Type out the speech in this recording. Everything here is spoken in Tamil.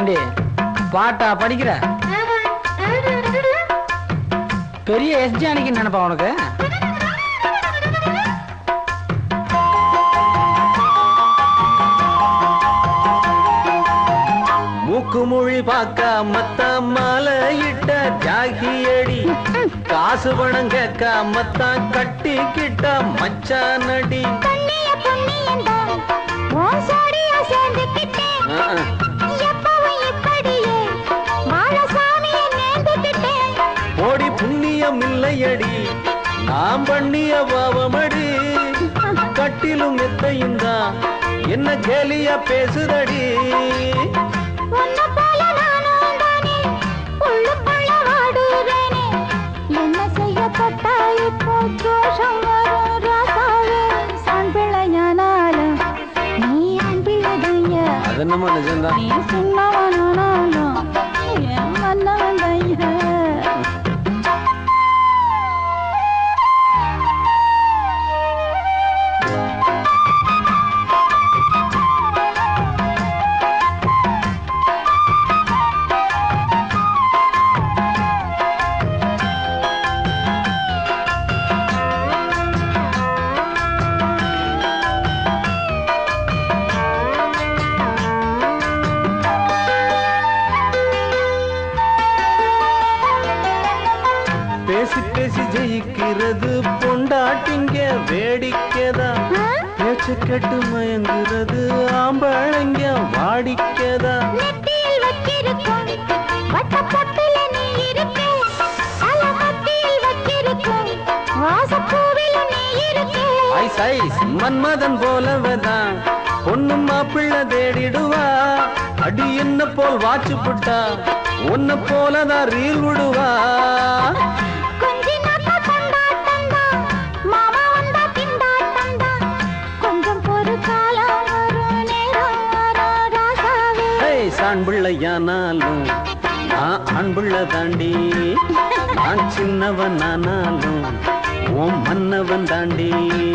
ஏண்டி பாட்டா படிக்கிற? பெரிய எஸ் ஜானகி நினைப்பா உனக்கு? மூக்கு மொழி பார்க்க மத்த மாலையிட்ட ஜாகியடி, காசு பணம் கேட்க மத்தான் கட்டிக்கிட்ட மச்சானடி. ஓடி புண்ணியம் இல்லையடி நாம் பண்ணிய பாவமடி, கட்டிலும் மெத்தையும் தான் என்ன கேலியா பேசுதடி. அதென்னமா நிஜம்தான். பேசி பேசி ஜெயிக்கிறது பொண்டாட்டிங்க வேடிக்கைதா, பேச்சு கெட்டு மயங்குறது ஆம்பளைங்க வாடிக்கைதா. மன்மதன் போலவதான் பொண்ணு மாப்பிள்ளை தேடிடுவா, அடி என்ன போல் வாச்சு புட்டா உன்ன போலதான் ரீல் விடுவா. ஆண் பிள்ளையானாலும் நான் ஆண் பிள்ளை தாண்டி, நான் சின்னவன் ஆனாலும் ஓம் மன்னவன் தாண்டி.